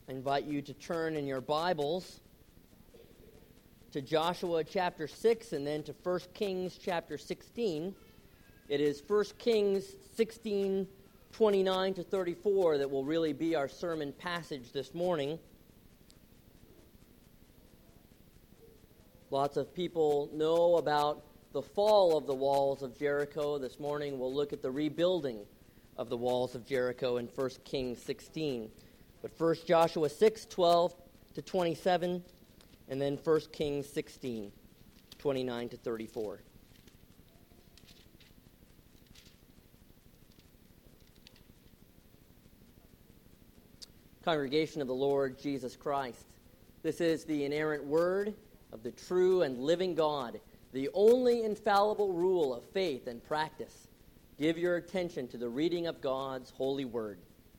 I invite you to turn in your Bibles to Joshua chapter 6 and then to 1 Kings chapter 16. It is 1 Kings 16, 29 to 34 that will really be our sermon passage this morning. Lots of people know about the fall of the walls of Jericho. This morning we'll look at the rebuilding of the walls of Jericho in 1 Kings 16. But first Joshua 6, 12 to 27, and then 1 Kings 16, 29 to 34. Congregation of the Lord Jesus Christ, this is the inerrant word of the true and living God, the only infallible rule of faith and practice. Give your attention to the reading of God's holy word.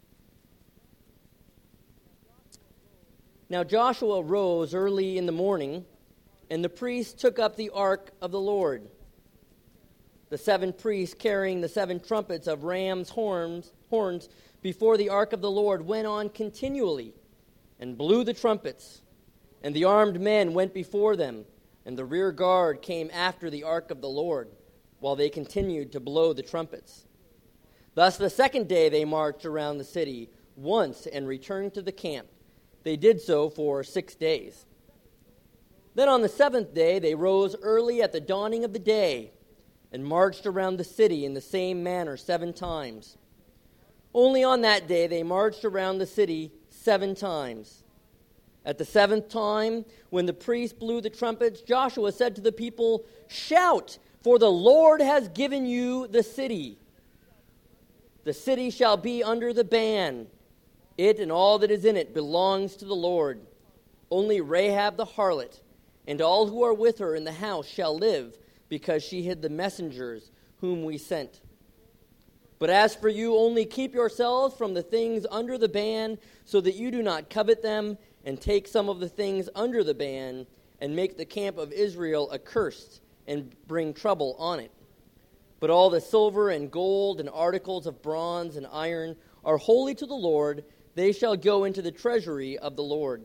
Now Joshua rose early in the morning, and the priests took up the ark of the Lord. The 7 priests carrying the 7 trumpets of ram's horns before the ark of the Lord went on continually and blew the trumpets. And the armed men went before them, and the rear guard came after the ark of the Lord, while they continued to blow the trumpets. Thus the second day they marched around the city once and returned to the camp. They did so for 6 days. Then on the 7th day they rose early at the dawning of the day and marched around the city in the same manner 7 times. Only on that day they marched around the city 7 times. At the 7th time, when the priest blew the trumpets, Joshua said to the people, "Shout, for the Lord has given you the city. The city shall be under the ban. It and all that is in it belongs to the Lord. Only Rahab the harlot and all who are with her in the house shall live, because she hid the messengers whom we sent. But as for you, only keep yourselves from the things under the ban, so that you do not covet them, and take some of the things under the ban, and make the camp of Israel accursed, and bring trouble on it. But all the silver and gold and articles of bronze and iron are holy to the Lord. They shall go into the treasury of the Lord."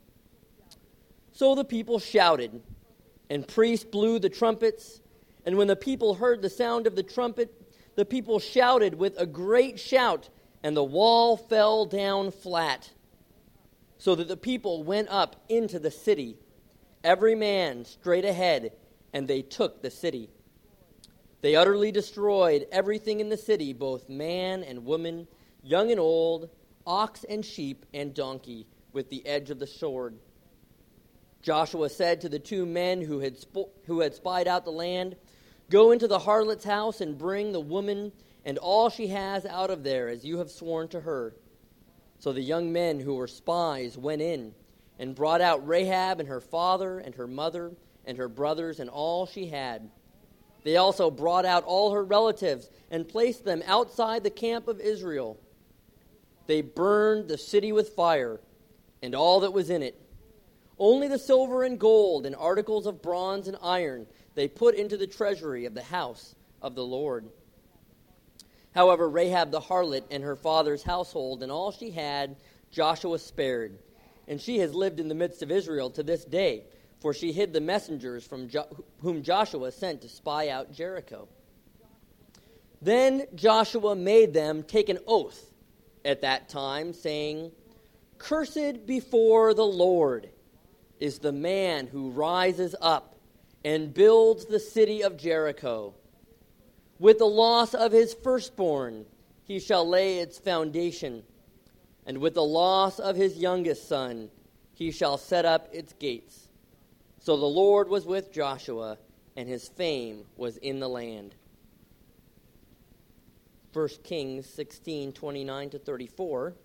So the people shouted, and priests blew the trumpets. And when the people heard the sound of the trumpet, the people shouted with a great shout, and the wall fell down flat, so that the people went up into the city, every man straight ahead, and they took the city. They utterly destroyed everything in the city, both man and woman, young and old, ox and sheep and donkey, with the edge of the sword. Joshua said to the 2 men who had spied out the land, "Go into the harlot's house and bring the woman and all she has out of there, as you have sworn to her." So the young men who were spies went in and brought out Rahab and her father and her mother and her brothers and all she had. They also brought out all her relatives and placed them outside the camp of Israel. They burned the city with fire and all that was in it. Only the silver and gold and articles of bronze and iron they put into the treasury of the house of the Lord. However, Rahab the harlot and her father's household and all she had, Joshua spared. And she has lived in the midst of Israel to this day, for she hid the messengers from whom Joshua sent to spy out Jericho. Then Joshua made them take an oath at that time, saying, "Cursed before the Lord is the man who rises up and builds the city of Jericho. With the loss of his firstborn he shall lay its foundation, and with the loss of his youngest son he shall set up its gates." So the Lord was with Joshua, and his fame was in the land. 1 Kings 16, 29 to 34.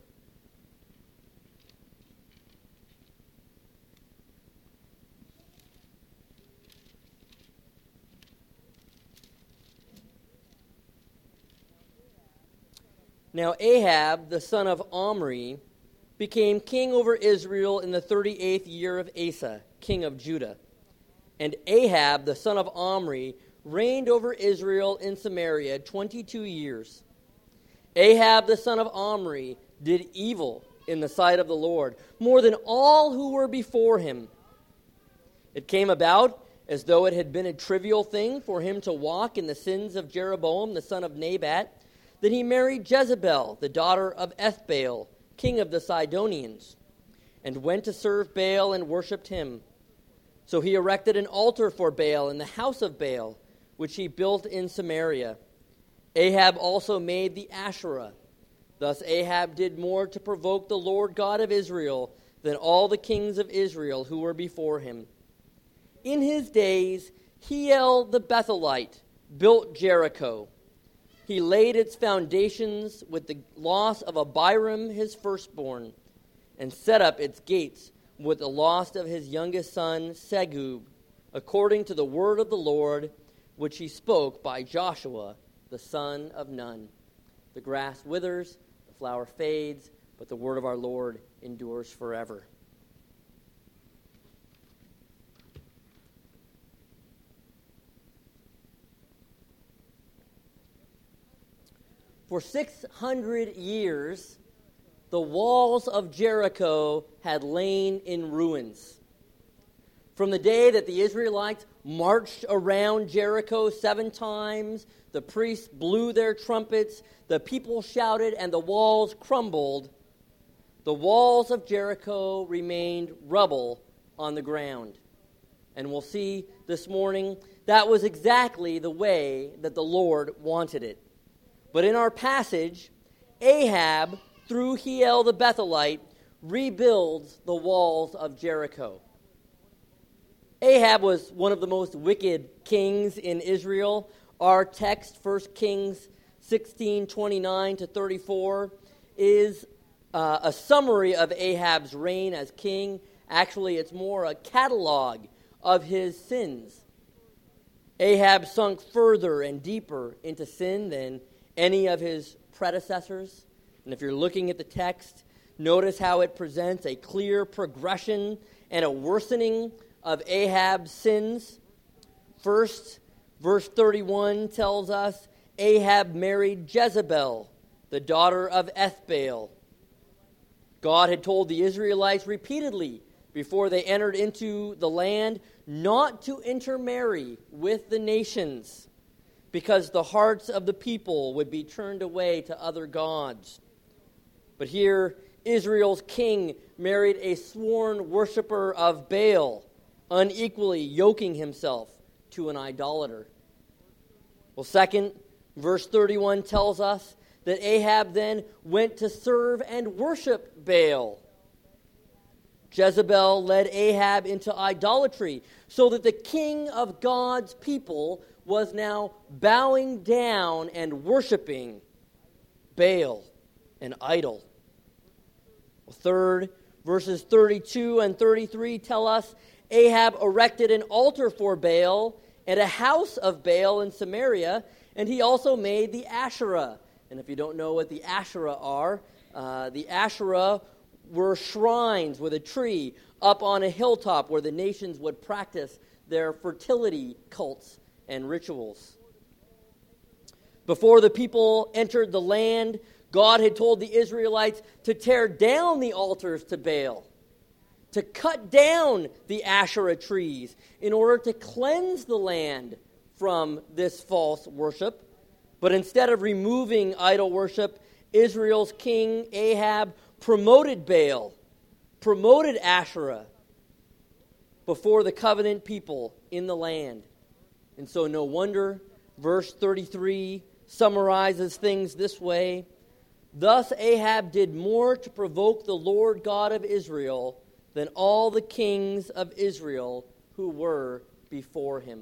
Now Ahab, the son of Omri, became king over Israel in the 38th year of Asa, king of Judah. And Ahab, the son of Omri, reigned over Israel in Samaria 22 years. Ahab, the son of Omri, did evil in the sight of the Lord, more than all who were before him. It came about as though it had been a trivial thing for him to walk in the sins of Jeroboam, the son of Nebat, that he married Jezebel, the daughter of Ethbaal, king of the Sidonians, and went to serve Baal and worshipped him. So he erected an altar for Baal in the house of Baal, which he built in Samaria. Ahab also made the Asherah. Thus Ahab did more to provoke the Lord God of Israel than all the kings of Israel who were before him. In his days, Hiel the Bethelite built Jericho. He laid its foundations with the loss of Abiram his firstborn, and set up its gates with the loss of his youngest son Segub, according to the word of the Lord, which he spoke by Joshua the son of Nun. The grass withers, the flower fades, but the word of our Lord endures forever. For 600 years, the walls of Jericho had lain in ruins. From the day that the Israelites marched around Jericho 7 times, the priests blew their trumpets, the people shouted, and the walls crumbled, the walls of Jericho remained rubble on the ground. And we'll see this morning that was exactly the way that the Lord wanted it. But in our passage, Ahab, through Hiel the Bethelite, rebuilds the walls of Jericho. Ahab was one of the most wicked kings in Israel. Our text, 1 Kings 16:29-34, is a summary of Ahab's reign as king. Actually, it's more a catalog of his sins. Ahab sunk further and deeper into sin than any of his predecessors. And if you're looking at the text, notice how it presents a clear progression and a worsening of Ahab's sins. First, verse 31 tells us Ahab married Jezebel, the daughter of Ethbaal. God had told the Israelites repeatedly before they entered into the land not to intermarry with the nations, because the hearts of the people would be turned away to other gods. But here, Israel's king married a sworn worshiper of Baal, unequally yoking himself to an idolater. Well, second, verse 31 tells us that Ahab then went to serve and worship Baal. Jezebel led Ahab into idolatry, so that the king of God's people was now bowing down and worshiping Baal, an idol. Third, verses 32 and 33 tell us Ahab erected an altar for Baal and a house of Baal in Samaria, and he also made the Asherah. And if you don't know what the Asherah are, the Asherah were shrines with a tree up on a hilltop where the nations would practice their fertility cults and rituals. Before the people entered the land, God had told the Israelites to tear down the altars to Baal, to cut down the Asherah trees in order to cleanse the land from this false worship. But instead of removing idol worship, Israel's king Ahab promoted Baal, promoted Asherah before the covenant people in the land. And so no wonder verse 33 summarizes things this way: thus Ahab did more to provoke the Lord God of Israel than all the kings of Israel who were before him.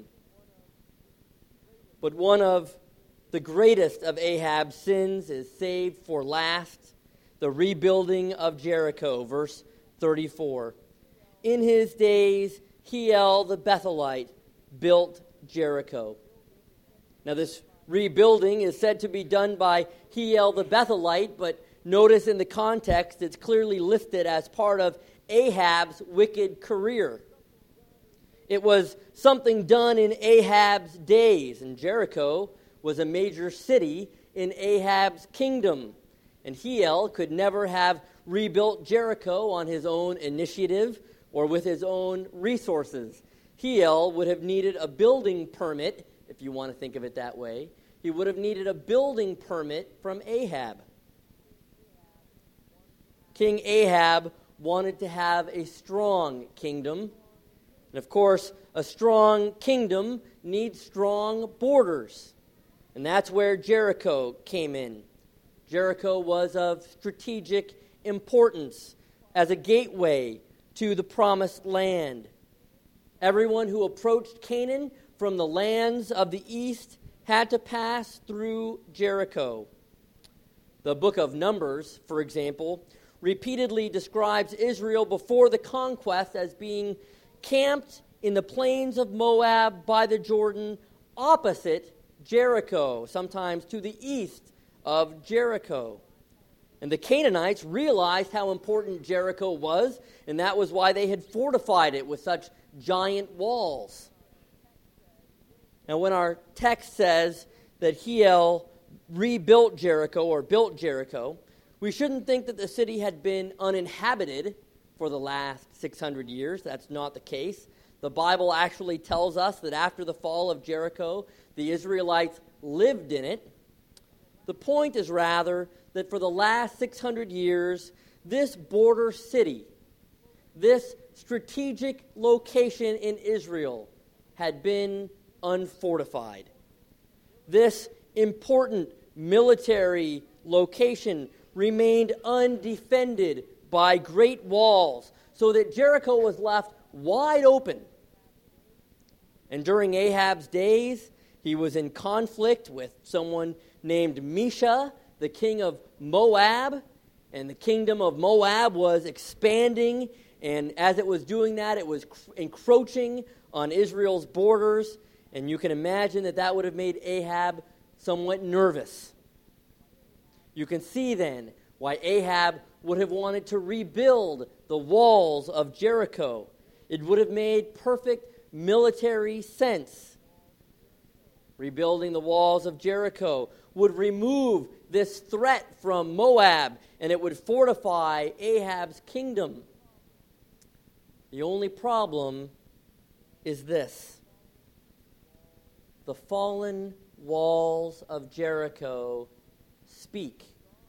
But one of the greatest of Ahab's sins is saved for last: the rebuilding of Jericho. Verse 34. In his days, Hiel the Bethelite built Jericho. Now this rebuilding is said to be done by Hiel the Bethelite, but notice in the context it's clearly listed as part of Ahab's wicked career. It was something done in Ahab's days, and Jericho was a major city in Ahab's kingdom. And Hiel could never have rebuilt Jericho on his own initiative or with his own resources. Hiel would have needed a building permit, if you want to think of it that way. He would have needed a building permit from Ahab. King Ahab wanted to have a strong kingdom. And of course, a strong kingdom needs strong borders. And that's where Jericho came in. Jericho was of strategic importance as a gateway to the promised land. Everyone who approached Canaan from the lands of the east had to pass through Jericho. The book of Numbers, for example, repeatedly describes Israel before the conquest as being camped in the plains of Moab by the Jordan opposite Jericho, sometimes to the east of Jericho. And the Canaanites realized how important Jericho was, and that was why they had fortified it with such giant walls. Now, when our text says that Hiel rebuilt Jericho or built Jericho, we shouldn't think that the city had been uninhabited for the last 600 years. That's not the case. The Bible actually tells us that after the fall of Jericho, the Israelites lived in it. The point is rather that for the last 600 years, this border city, this strategic location in Israel, had been unfortified. This important military location remained undefended by great walls, so that Jericho was left wide open. And during Ahab's days, he was in conflict with someone named Mesha, the king of Moab, and the kingdom of Moab was expanding, and as it was doing that, it was encroaching on Israel's borders, and you can imagine that that would have made Ahab somewhat nervous. You can see then why Ahab would have wanted to rebuild the walls of Jericho. It would have made perfect military sense. Rebuilding the walls of Jericho would remove this threat from Moab, and it would fortify Ahab's kingdom. The only problem is this: the fallen walls of Jericho speak.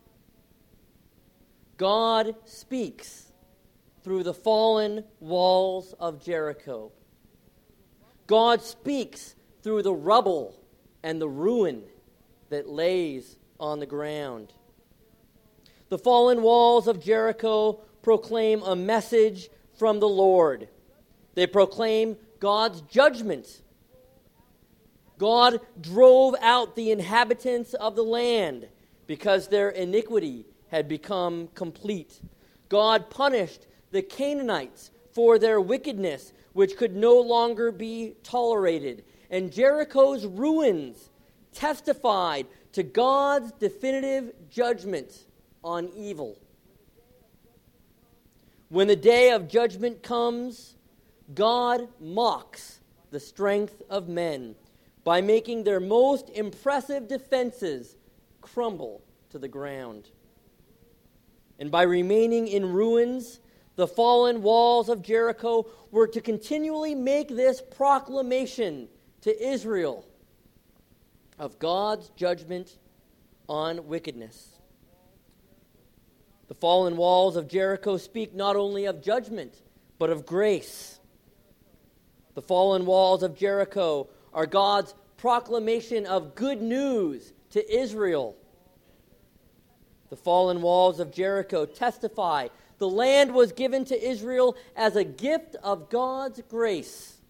God speaks through the fallen walls of Jericho. God speaks through the rubble and the ruin that lays on the ground. The fallen walls of Jericho proclaim a message from the Lord. They proclaim God's judgment. God drove out the inhabitants of the land because their iniquity had become complete. God punished the Canaanites for their wickedness, which could no longer be tolerated. And Jericho's ruins testified to God's definitive judgment on evil. When the day of judgment comes, God mocks the strength of men by making their most impressive defenses crumble to the ground. And by remaining in ruins, the fallen walls of Jericho were to continually make this proclamation to Israel of God's judgment on wickedness. The fallen walls of Jericho speak not only of judgment, but of grace. The fallen walls of Jericho are God's proclamation of good news to Israel. The fallen walls of Jericho testify the land was given to Israel as a gift of God's grace.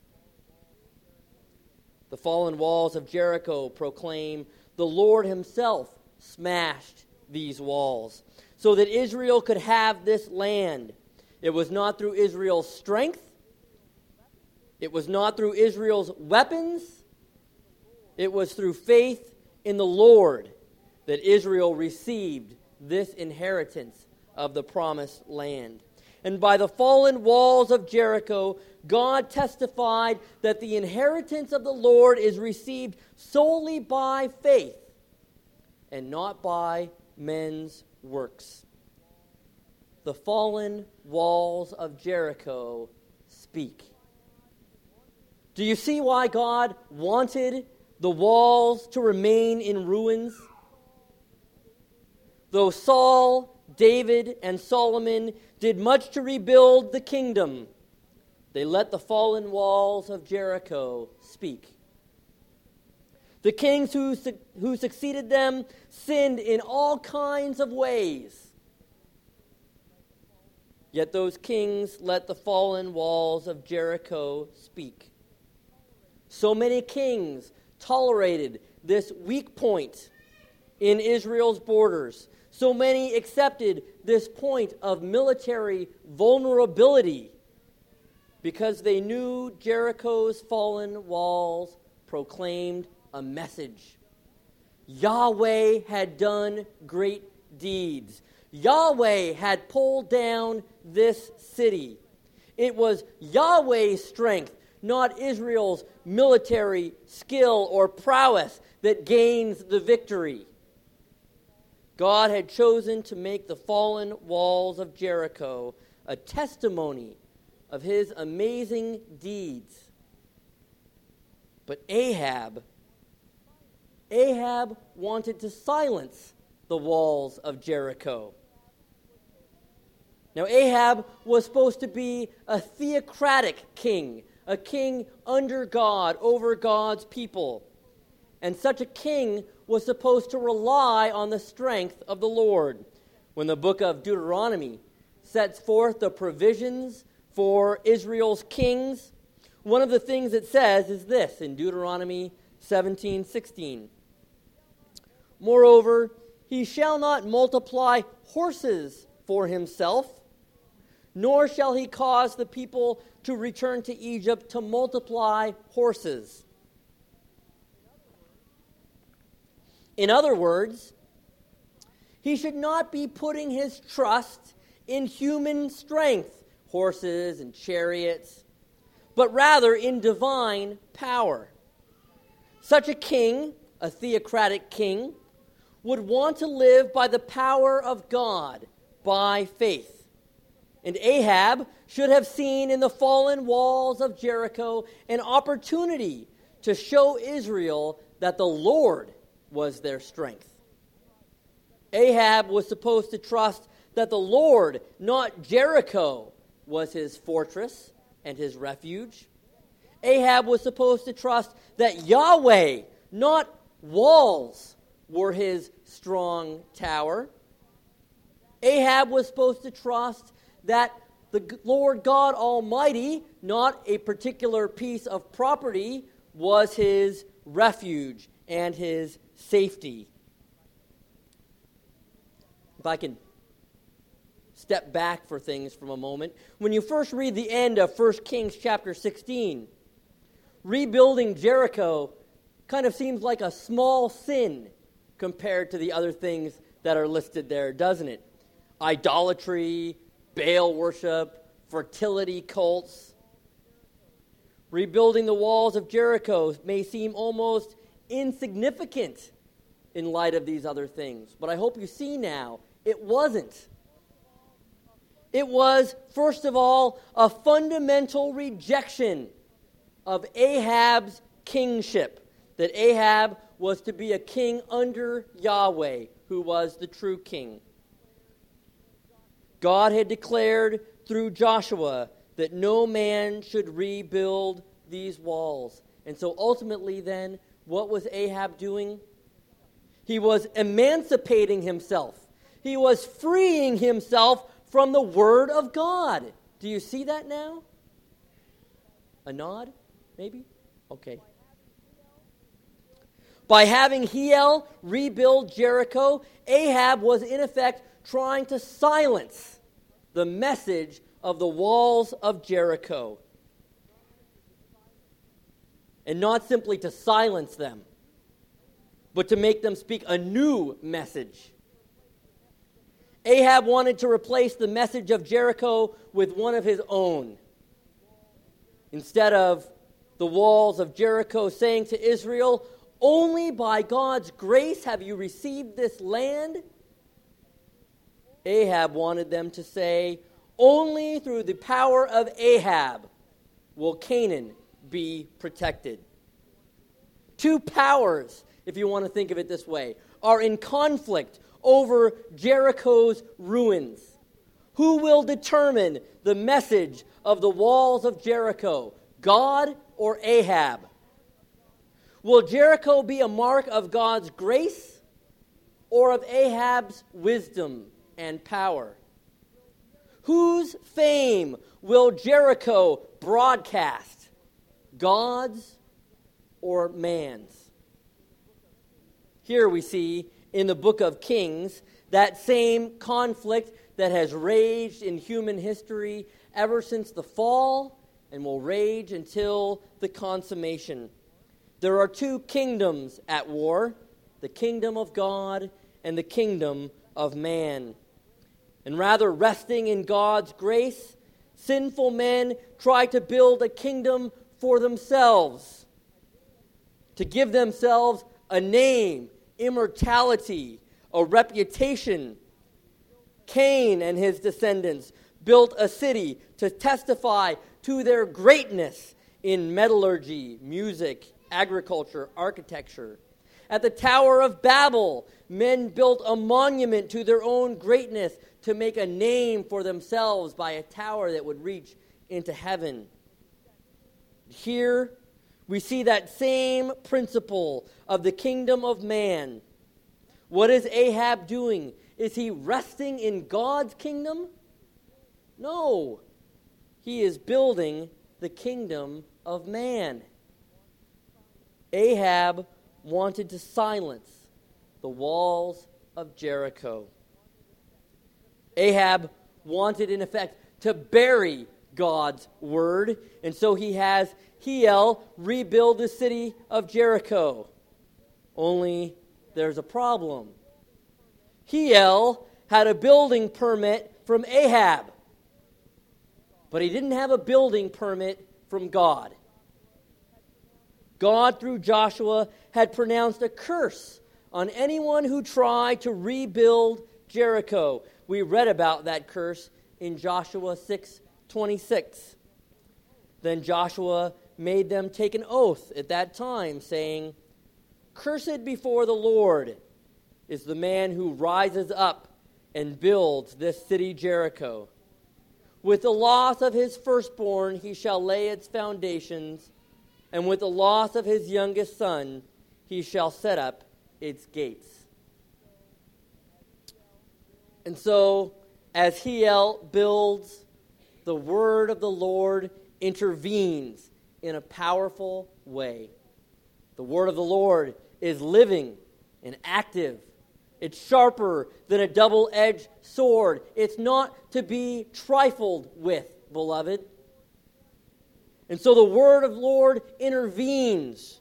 The fallen walls of Jericho proclaim the Lord himself smashed these walls so that Israel could have this land. It was not through Israel's strength. It was not through Israel's weapons. It was through faith in the Lord that Israel received this inheritance of the promised land. And by the fallen walls of Jericho, God testified that the inheritance of the Lord is received solely by faith and not by men's works. The fallen walls of Jericho speak. Do you see why God wanted the walls to remain in ruins? Though Saul, David, and Solomon did much to rebuild the kingdom, they let the fallen walls of Jericho speak. The kings who succeeded them sinned in all kinds of ways. Yet those kings let the fallen walls of Jericho speak. So many kings tolerated this weak point in Israel's borders. So many accepted this point of military vulnerability because they knew Jericho's fallen walls proclaimed a message. Yahweh had done great deeds. Yahweh had pulled down this city. It was Yahweh's strength, not Israel's military skill or prowess, that gains the victory. God had chosen to make the fallen walls of Jericho a testimony of his amazing deeds. But Ahab wanted to silence the walls of Jericho. Now, Ahab was supposed to be a theocratic king, a king under God, over God's people. And such a king was supposed to rely on the strength of the Lord. When the book of Deuteronomy sets forth the provisions for Israel's kings, one of the things it says is this in Deuteronomy 17:16. Moreover, he shall not multiply horses for himself, nor shall he cause the people to return to Egypt to multiply horses. In other words, he should not be putting his trust in human strength, horses and chariots, but rather in divine power. Such a king, a theocratic king, would want to live by the power of God, by faith. And Ahab should have seen in the fallen walls of Jericho an opportunity to show Israel that the Lord was their strength. Ahab was supposed to trust that the Lord, not Jericho, was his fortress and his refuge. Ahab was supposed to trust that Yahweh, not walls, were his strong tower. Ahab was supposed to trust that the Lord God Almighty, not a particular piece of property, was his refuge and his safety. If I can step back for things from a moment. When you first read the end of 1 Kings chapter 16, rebuilding Jericho kind of seems like a small sin compared to the other things that are listed there, doesn't it? Idolatry, Baal worship, fertility cults. Rebuilding the walls of Jericho may seem almost insignificant in light of these other things. But I hope you see now, it wasn't. It was, first of all, a fundamental rejection of Ahab's kingship. That Ahab was to be a king under Yahweh, who was the true king. God had declared through Joshua that no man should rebuild these walls. And so ultimately then, what was Ahab doing? He was emancipating himself. He was freeing himself from the word of God. Do you see that now? A nod, maybe? Okay. By having Hiel rebuild Jericho, Ahab was in effect trying to silence the message of the walls of Jericho. And not simply to silence them, but to make them speak a new message. Ahab wanted to replace the message of Jericho with one of his own. Instead of the walls of Jericho saying to Israel, "Only by God's grace have you received this land," Ahab wanted them to say, only through the power of Ahab will Canaan be protected. Two powers, if you want to think of it this way, are in conflict over Jericho's ruins. Who will determine the message of the walls of Jericho, God or Ahab? Will Jericho be a mark of God's grace or of Ahab's wisdom and power? Whose fame will Jericho broadcast, God's or man's? Here we see in the book of Kings that same conflict that has raged in human history ever since the fall and will rage until the consummation. There are two kingdoms at war, the kingdom of God and the kingdom of man. And rather resting in God's grace, sinful men try to build a kingdom for themselves, to give themselves a name, immortality, a reputation. Cain and his descendants built a city to testify to their greatness in metallurgy, music, agriculture, architecture. At the Tower of Babel, men built a monument to their own greatness to make a name for themselves by a tower that would reach into heaven. Here, we see that same principle of the kingdom of man. What is Ahab doing? Is he resting in God's kingdom? No. He is building the kingdom of man. Ahab wanted to silence the walls of Jericho. Ahab wanted, in effect, to bury God's word, and so he has Hiel rebuild the city of Jericho. Only there's a problem. Hiel had a building permit from Ahab, but he didn't have a building permit from God. God, through Joshua, had pronounced a curse on anyone who tried to rebuild Jericho. We read about that curse in Joshua 6:26. Then Joshua made them take an oath at that time, saying, "Cursed before the Lord is the man who rises up and builds this city Jericho. With the loss of his firstborn he shall lay its foundations, and with the loss of his youngest son he shall set up its gates." And so, as Hiel builds, the word of the Lord intervenes in a powerful way. The word of the Lord is living and active. It's sharper than a double-edged sword. It's not to be trifled with, beloved. And so the word of the Lord intervenes.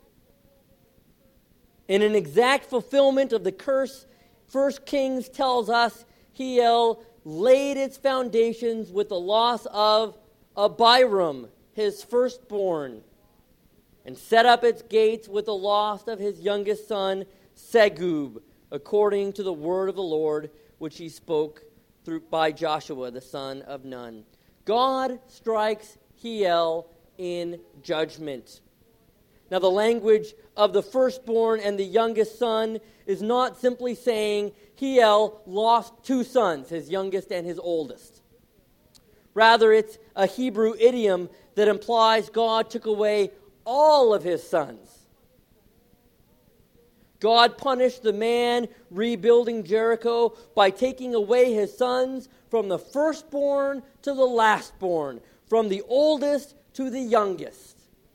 In an exact fulfillment of the curse, 1 Kings tells us Hiel laid its foundations with the loss of Abiram, his firstborn, and set up its gates with the loss of his youngest son, Segub, according to the word of the Lord, which he spoke by Joshua, the son of Nun. God strikes Hiel in judgment. Now, the language of the firstborn and the youngest son is not simply saying Hiel lost two sons, his youngest and his oldest. Rather, it's a Hebrew idiom that implies God took away all of his sons. God punished the man rebuilding Jericho by taking away his sons from the firstborn to the lastborn, from the oldest to the youngest.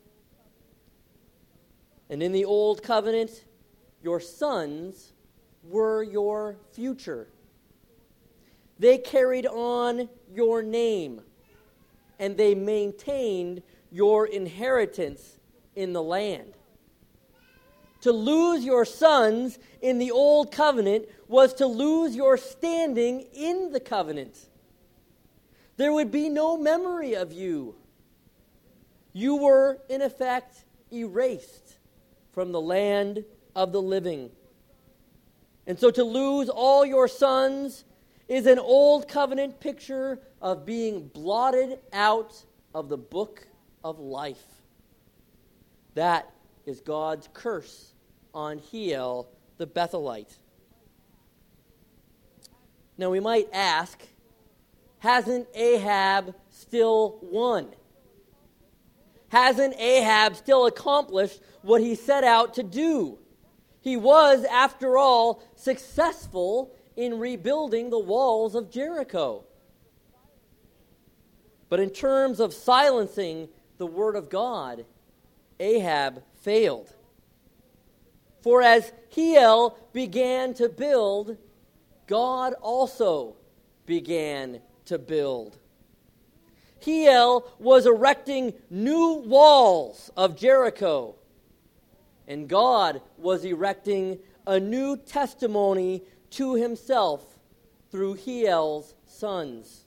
And in the old covenant, your sons were your future. They carried on your name, and they maintained your inheritance in the land. To lose your sons in the old covenant was to lose your standing in the covenant. There would be no memory of you. You were, in effect, erased from the land of the living. And so to lose all your sons is an old covenant picture of being blotted out of the book of life. That is God's curse on Hiel the Bethelite. Now we might ask, hasn't Ahab still won? Hasn't Ahab still accomplished what he set out to do? He was, after all, successful in rebuilding the walls of Jericho. But in terms of silencing the word of God, Ahab failed. For as Hiel began to build, God also began to build. Hiel was erecting new walls of Jericho, and God was erecting a new testimony to himself through Hiel's sons.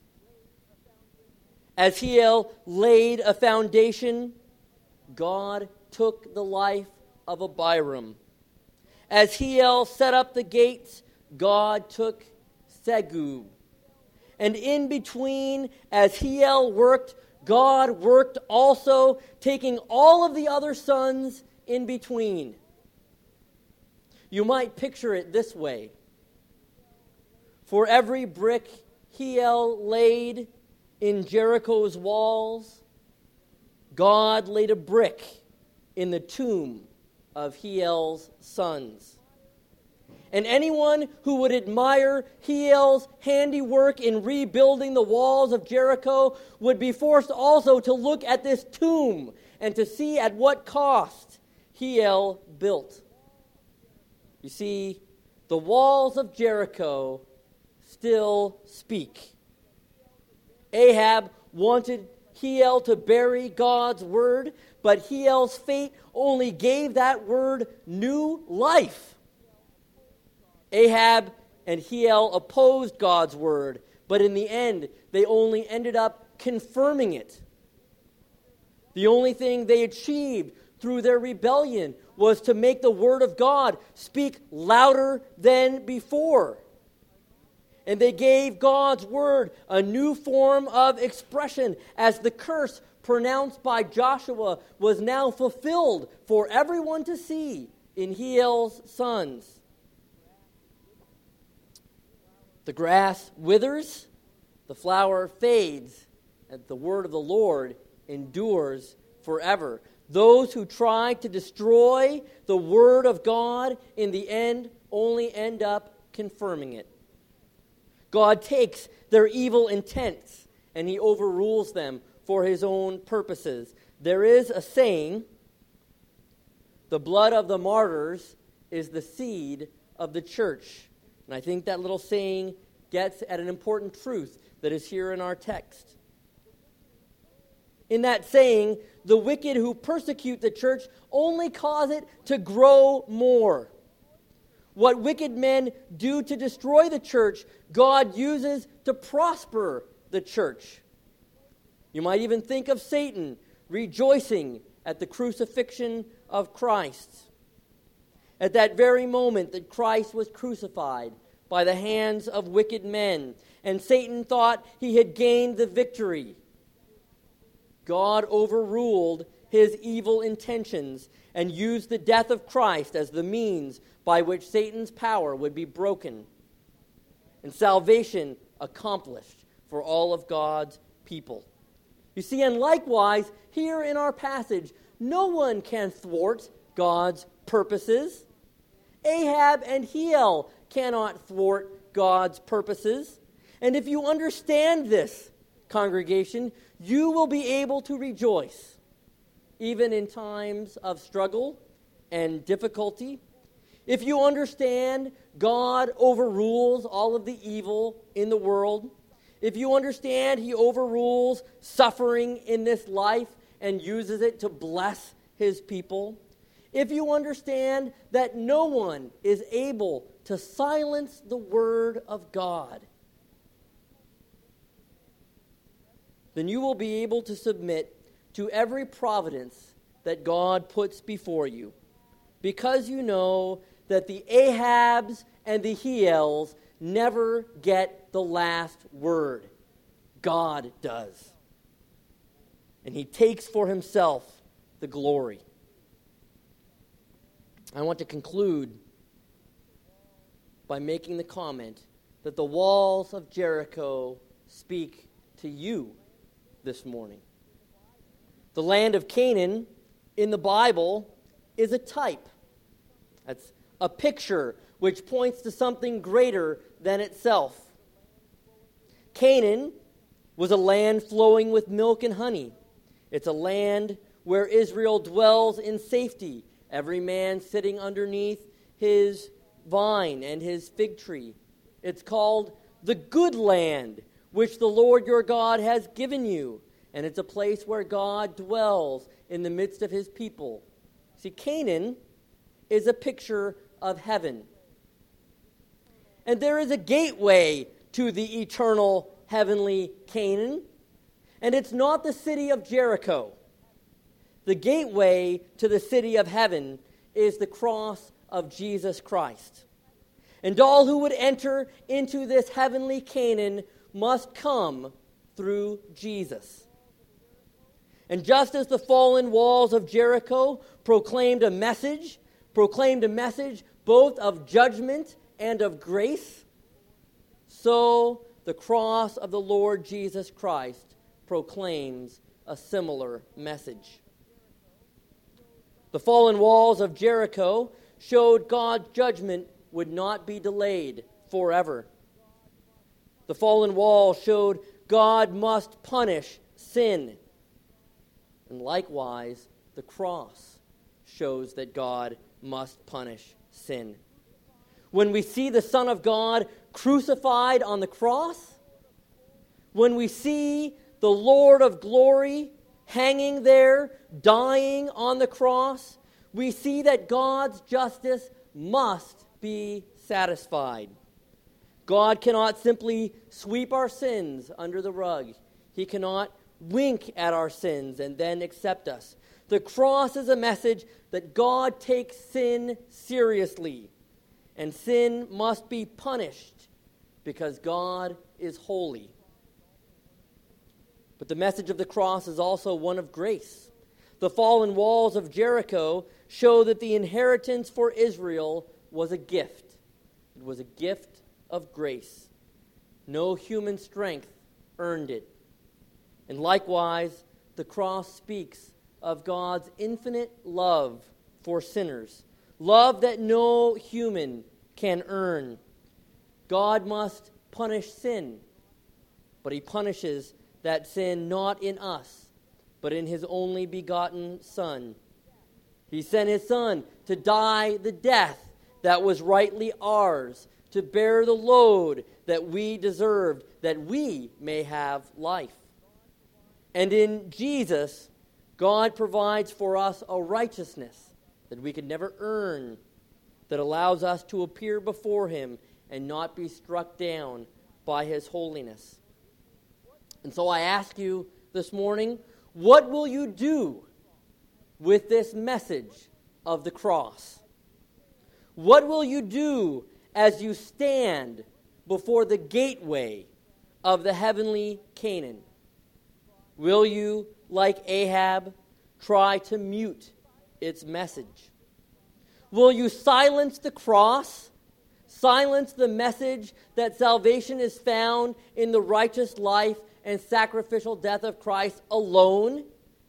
As Hiel laid a foundation, God took the life of Abiram. As Hiel set up the gates, God took Segub. And in between, as Hiel worked, God worked also, taking all of the other sons in between. You might picture it this way. For every brick Hiel laid in Jericho's walls, God laid a brick in the tomb of Hiel's sons. And anyone who would admire Hiel's handiwork in rebuilding the walls of Jericho would be forced also to look at this tomb and to see at what cost Hiel built. You see, the walls of Jericho still speak. Ahab wanted Hiel to bury God's word, but Hiel's fate only gave that word new life. Ahab and Hiel opposed God's word, but in the end, they only ended up confirming it. The only thing they achieved through their rebellion was to make the word of God speak louder than before. And they gave God's word a new form of expression as the curse pronounced by Joshua was now fulfilled for everyone to see in Hiel's sons. The grass withers, the flower fades, and the word of the Lord endures forever. Those who try to destroy the word of God in the end only end up confirming it. God takes their evil intents and he overrules them for his own purposes. There is a saying, the blood of the martyrs is the seed of the church. And I think that little saying gets at an important truth that is here in our text. In that saying, the wicked who persecute the church only cause it to grow more. What wicked men do to destroy the church, God uses to prosper the church. You might even think of Satan rejoicing at the crucifixion of Christ. At that very moment that Christ was crucified by the hands of wicked men, and Satan thought he had gained the victory, God overruled his evil intentions and used the death of Christ as the means by which Satan's power would be broken and salvation accomplished for all of God's people. You see, and likewise, here in our passage, no one can thwart God's purposes. Ahab and Hiel cannot thwart God's purposes. And if you understand this, congregation, you will be able to rejoice, even in times of struggle and difficulty. If you understand God overrules all of the evil in the world, if you understand he overrules suffering in this life and uses it to bless his people, if you understand that no one is able to silence the word of God, then you will be able to submit to every providence that God puts before you, because you know that the Ahabs and the Hiels never get the last word. God does. And he takes for himself the glory. I want to conclude by making the comment that the walls of Jericho speak to you this morning. The land of Canaan in the Bible is a type. That's a picture which points to something greater than itself. Canaan was a land flowing with milk and honey. It's a land where Israel dwells in safety, every man sitting underneath his vine and his fig tree. It's called the good land, which the Lord your God has given you. And it's a place where God dwells in the midst of his people. See, Canaan is a picture of heaven. And there is a gateway to the eternal heavenly Canaan. And it's not the city of Jericho. The gateway to the city of heaven is the cross of Jesus Christ. And all who would enter into this heavenly Canaan must come through Jesus. And just as the fallen walls of Jericho proclaimed a message both of judgment and of grace, so the cross of the Lord Jesus Christ proclaims a similar message. The fallen walls of Jericho showed God's judgment would not be delayed forever. The fallen wall showed God must punish sin. And likewise, the cross shows that God must punish sin. When we see the Son of God crucified on the cross, when we see the Lord of glory hanging there, dying on the cross, we see that God's justice must be satisfied. God cannot simply sweep our sins under the rug. He cannot wink at our sins and then accept us. The cross is a message that God takes sin seriously, and sin must be punished because God is holy. But the message of the cross is also one of grace. The fallen walls of Jericho show that the inheritance for Israel was a gift. It was a gift of grace. No human strength earned it. And likewise, the cross speaks of God's infinite love for sinners, love that no human can earn. God must punish sin, but he punishes that sin not in us, but in his only begotten Son. He sent his Son to die the death that was rightly ours, to bear the load that we deserved, that we may have life. And in Jesus, God provides for us a righteousness that we could never earn, that allows us to appear before him and not be struck down by his holiness. And so I ask you this morning, what will you do with this message of the cross? What will you do as you stand before the gateway of the heavenly Canaan? Will you, like Ahab, try to mute its message? Will you silence the cross? Silence the message that salvation is found in the righteous life and sacrificial death of Christ alone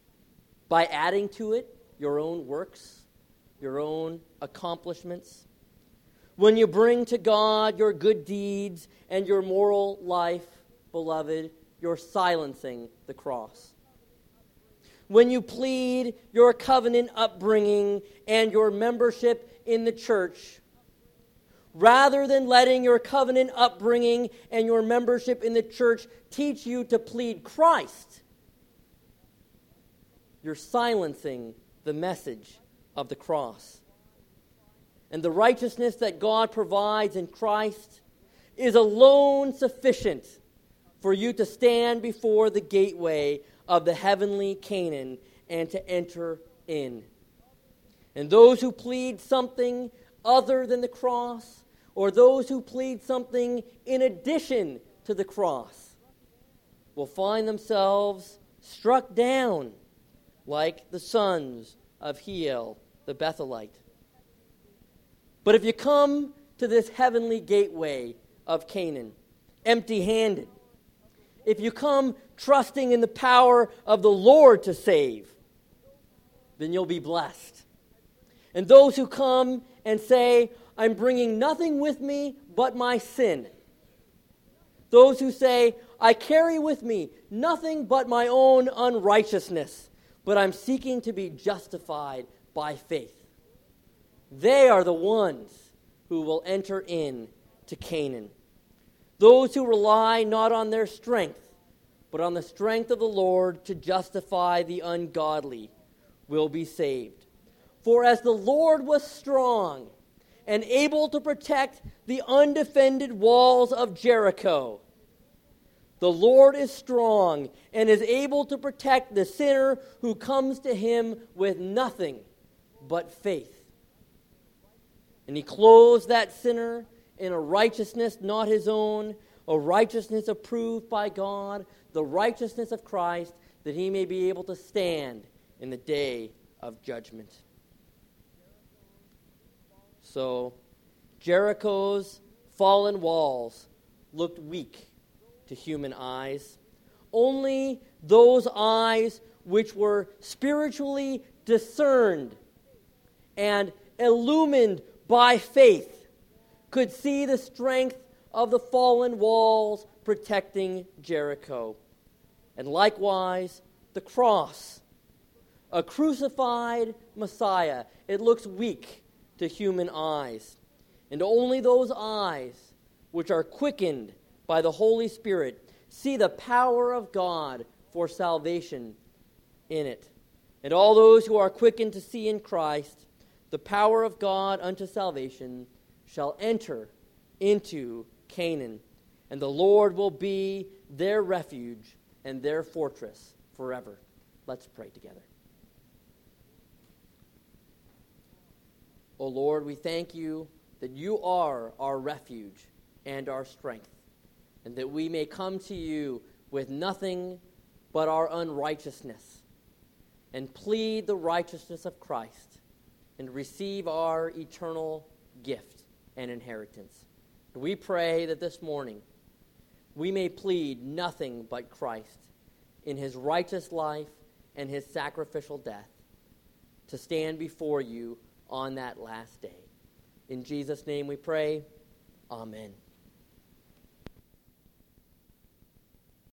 by adding to it your own works, your own accomplishments? When you bring to God your good deeds and your moral life, beloved, you're silencing the cross. When you plead your covenant upbringing and your membership in the church, rather than letting your covenant upbringing and your membership in the church teach you to plead Christ, you're silencing the message of the cross. And the righteousness that God provides in Christ is alone sufficient for you to stand before the gateway of the heavenly Canaan and to enter in. And those who plead something other than the cross, or those who plead something in addition to the cross will find themselves struck down like the sons of Hiel the Bethelite. But if you come to this heavenly gateway of Canaan empty-handed, if you come trusting in the power of the Lord to save, then you'll be blessed. And those who come and say, I'm bringing nothing with me but my sin. Those who say, I carry with me nothing but my own unrighteousness, but I'm seeking to be justified by faith. They are the ones who will enter in to Canaan. Those who rely not on their strength, but on the strength of the Lord to justify the ungodly will be saved. For as the Lord was strong and able to protect the undefended walls of Jericho, the Lord is strong and is able to protect the sinner who comes to him with nothing but faith. And he clothes that sinner in a righteousness not his own, a righteousness approved by God, the righteousness of Christ, that he may be able to stand in the day of judgment. So, Jericho's fallen walls looked weak to human eyes. Only those eyes which were spiritually discerned and illumined by faith could see the strength of the fallen walls protecting Jericho. And likewise, the cross, a crucified Messiah, it looks weak to human eyes. And only those eyes which are quickened by the Holy Spirit see the power of God for salvation in it. And all those who are quickened to see in Christ the power of God unto salvation shall enter into Canaan, and the Lord will be their refuge and their fortress forever. Let's pray together. O Lord, we thank you that you are our refuge and our strength, and that we may come to you with nothing but our unrighteousness, and plead the righteousness of Christ, and receive our eternal gift and inheritance. We pray that this morning we may plead nothing but Christ in his righteous life and his sacrificial death to stand before you on that last day. In Jesus' name we pray. Amen.